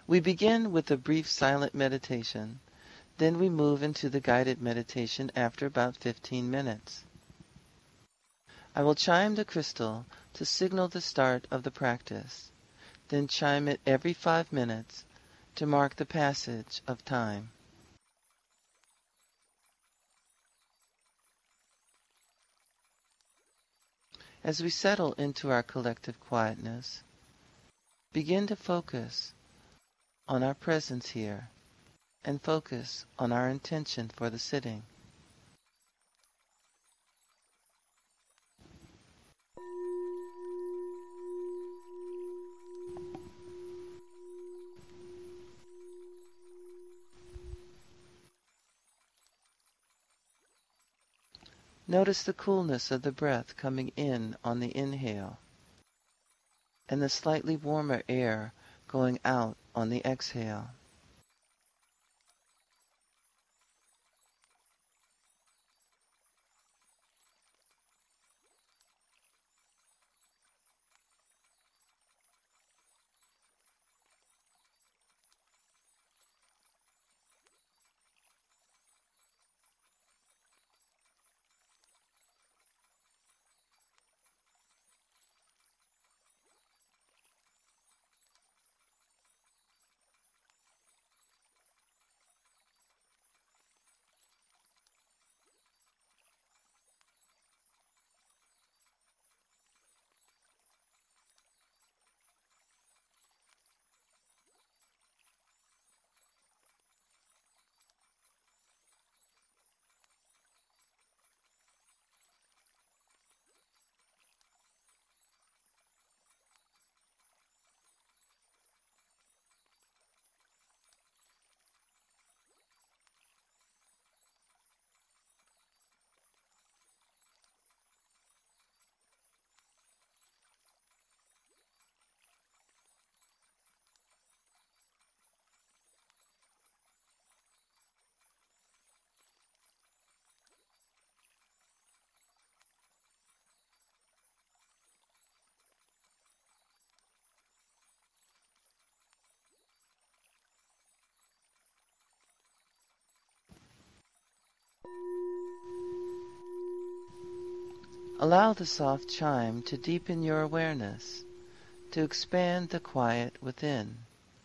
We begin with a brief silent meditation. Then we move into the guided meditation after about 15 minutes. I will chime the crystal to signal the start of the practice, then chime it every 5 minutes to mark the passage of time. As we settle into our collective quietness, begin to focus on our presence here and focus on our intention for the sitting. Notice the coolness of the breath coming in on the inhale and the slightly warmer air going out on the exhale. Allow the soft chime to deepen your awareness, to expand the quiet within.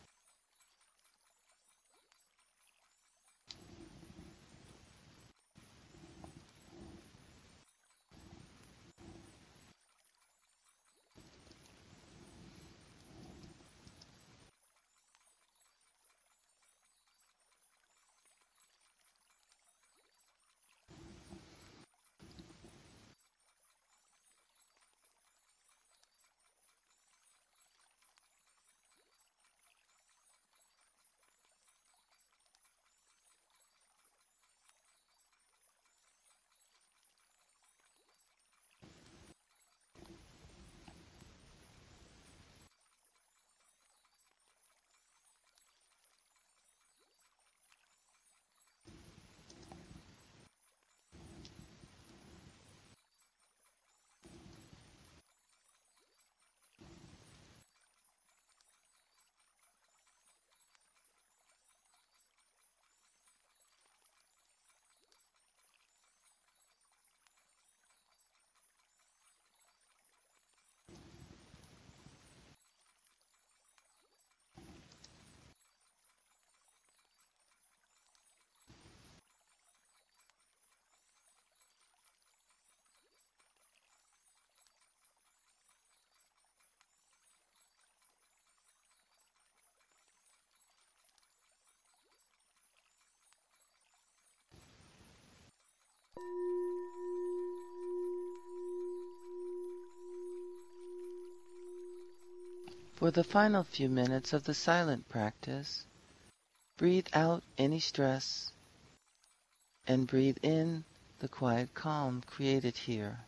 For the final few minutes of the silent practice, breathe out any stress and breathe in the quiet calm created here.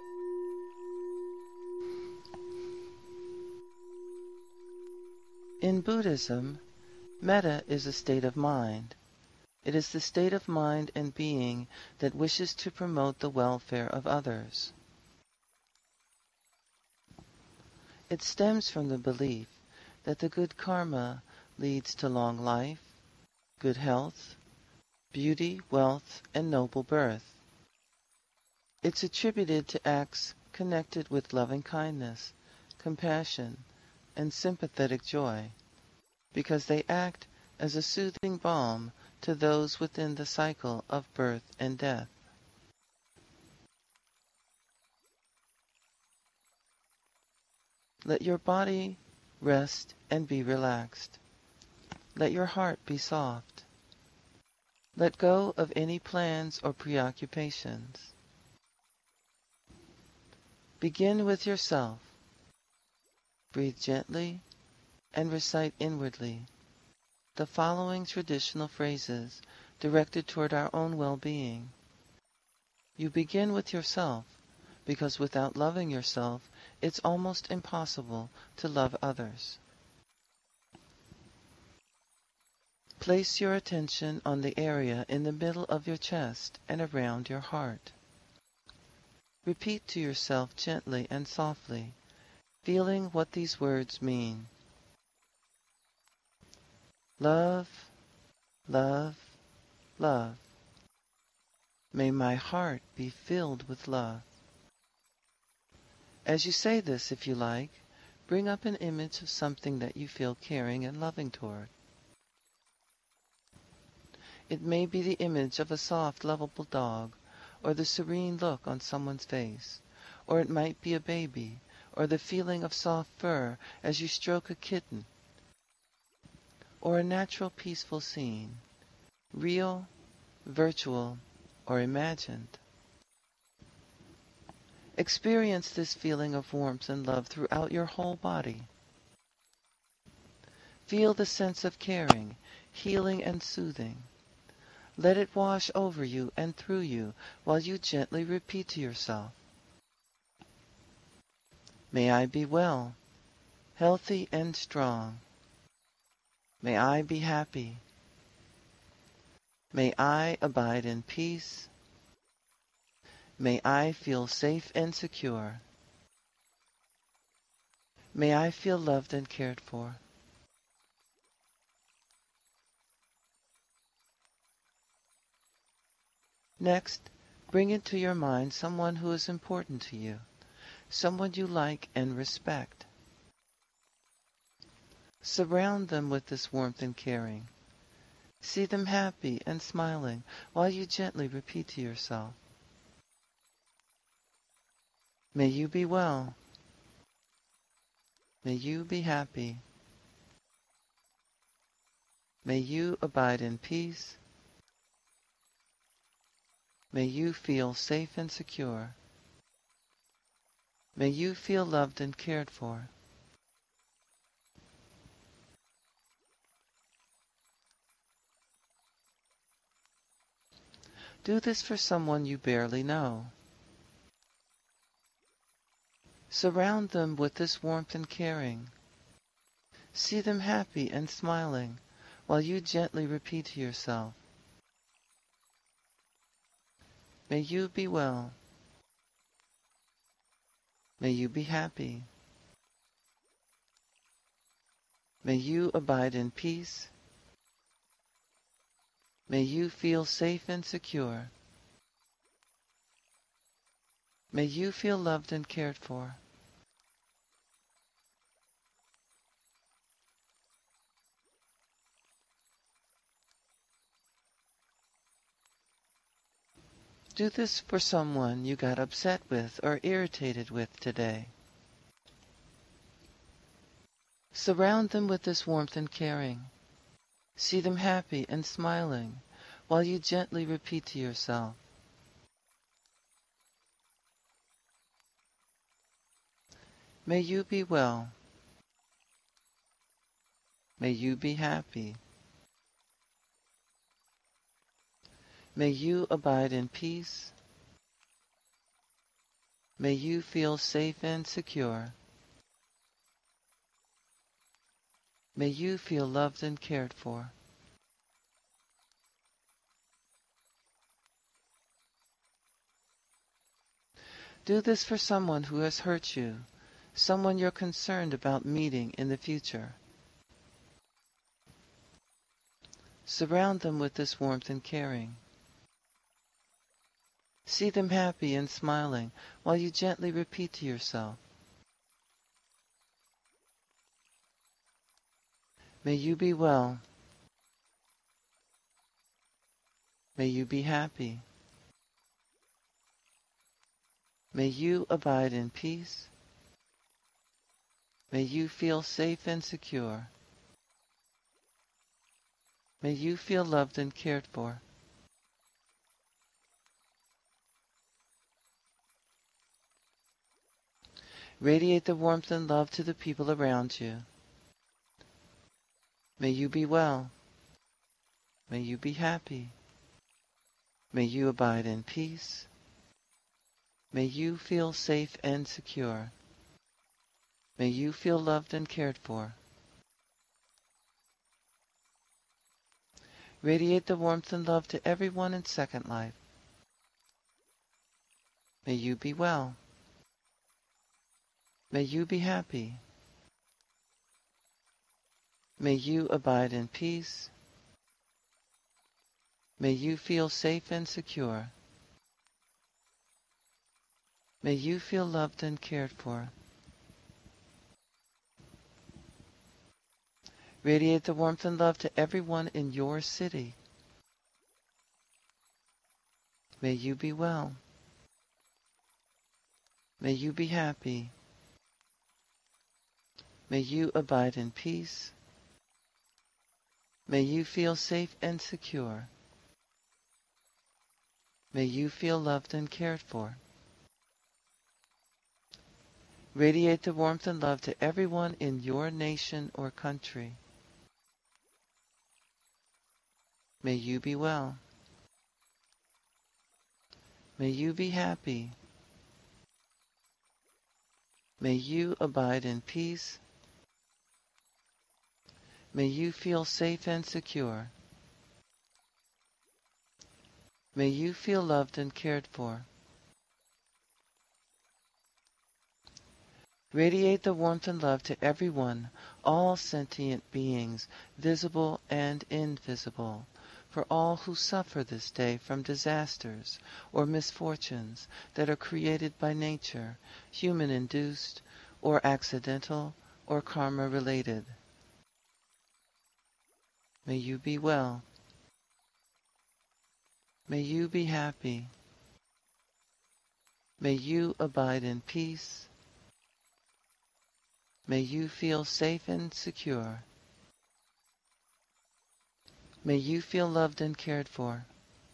In Buddhism, metta is a state of mind. It is the state of mind and being that wishes to promote the welfare of others. It stems from the belief that the good karma leads to long life, good health, beauty, wealth, and noble birth. It's attributed to acts connected with loving kindness, compassion, and sympathetic joy, because they act as a soothing balm to those within the cycle of birth and death. Let your body rest and be relaxed. Let your heart be soft. Let go of any plans or preoccupations. Begin with yourself. Breathe gently and recite inwardly the following traditional phrases directed toward our own well-being. You begin with yourself because without loving yourself, it's almost impossible to love others. Place your attention on the area in the middle of your chest and around your heart. Repeat to yourself gently and softly, feeling what these words mean. Love, love, love. May my heart be filled with love. As you say this, if you like, bring up an image of something that you feel caring and loving toward. It may be the image of a soft, lovable dog, or the serene look on someone's face, or it might be a baby, or the feeling of soft fur as you stroke a kitten, or a natural peaceful scene, real, virtual, or imagined. Experience this feeling of warmth and love throughout your whole body. Feel the sense of caring, healing, and soothing. Let it wash over you and through you while you gently repeat to yourself, may I be well, healthy, and strong. May I be happy. May I abide in peace. May I feel safe and secure. May I feel loved and cared for. Next, bring into your mind someone who is important to you, someone you like and respect. Surround them with this warmth and caring. See them happy and smiling while you gently repeat to yourself, may you be well. May you be happy. May you abide in peace. May you feel safe and secure. May you feel loved and cared for. Do this for someone you barely know. Surround them with this warmth and caring. See them happy and smiling while you gently repeat to yourself, may you be well. May you be happy. May you abide in peace. May you feel safe and secure. May you feel loved and cared for. Do this for someone you got upset with or irritated with today. Surround them with this warmth and caring. See them happy and smiling while you gently repeat to yourself, may you be well. May you be happy. May you abide in peace. May you feel safe and secure. May you feel loved and cared for. Do this for someone who has hurt you, someone you're concerned about meeting in the future. Surround them with this warmth and caring. See them happy and smiling while you gently repeat to yourself, may you be well. May you be happy. May you abide in peace. May you feel safe and secure. May you feel loved and cared for. Radiate the warmth and love to the people around you. May you be well. May you be happy. May you abide in peace. May you feel safe and secure. May you feel loved and cared for. Radiate the warmth and love to everyone in Second Life. May you be well. May you be happy. May you abide in peace. May you feel safe and secure. May you feel loved and cared for. Radiate the warmth and love to everyone in your city. May you be well. May you be happy. May you abide in peace. May you feel safe and secure. May you feel loved and cared for. Radiate the warmth and love to everyone in your nation or country. May you be well. May you be happy. May you abide in peace. May you feel safe and secure. May you feel loved and cared for. Radiate the warmth and love to everyone, all sentient beings, visible and invisible, for all who suffer this day from disasters or misfortunes that are created by nature, human-induced, or accidental, or karma-related. May you be well. May you be happy. May you abide in peace. May you feel safe and secure. May you feel loved and cared for.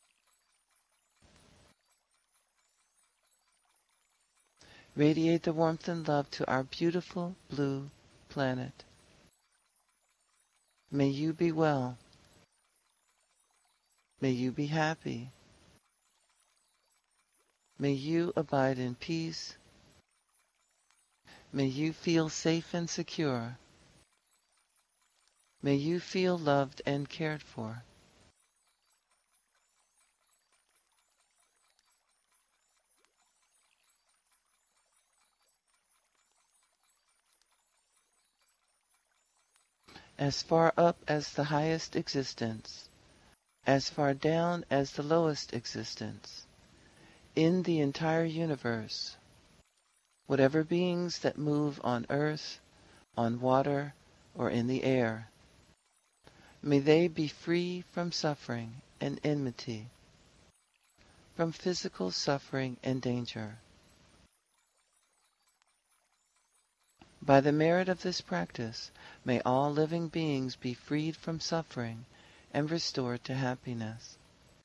Radiate the warmth and love to our beautiful blue planet. May you be well. May you be happy. May you abide in peace. May you feel safe and secure. May you feel loved and cared for. As far up as the highest existence, as far down as the lowest existence, in the entire universe, whatever beings that move on earth, on water, or in the air, may they be free from suffering and enmity, from physical suffering and danger. By the merit of this practice, may all living beings be freed from suffering and restored to happiness.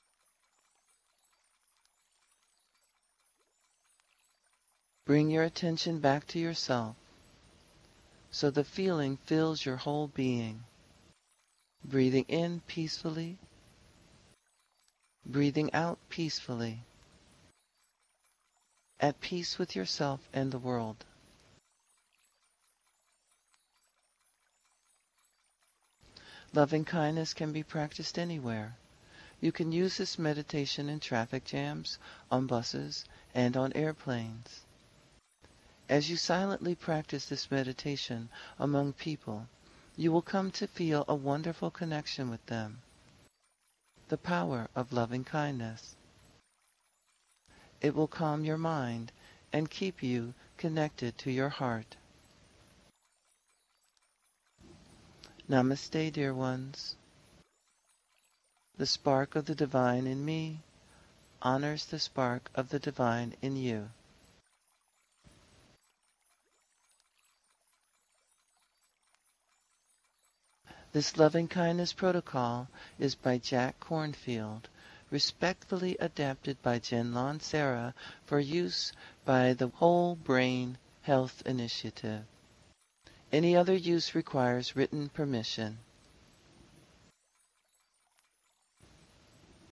Bring your attention back to yourself, so the feeling fills your whole being. Breathing in peacefully, breathing out peacefully. at peace with yourself and the world. Loving kindness can be practiced anywhere. You can use this meditation in traffic jams, on buses, and on airplanes. As you silently practice this meditation among people, you will come to feel a wonderful connection with them. The power of loving kindness. It will calm your mind and keep you connected to your heart. Namaste, dear ones. The spark of the divine in me honors the spark of the divine in you. This loving kindness protocol is by Jack Kornfield, respectfully adapted by Jen-Lon Sarah for use by the Whole Brain Health Initiative. Any other use requires written permission.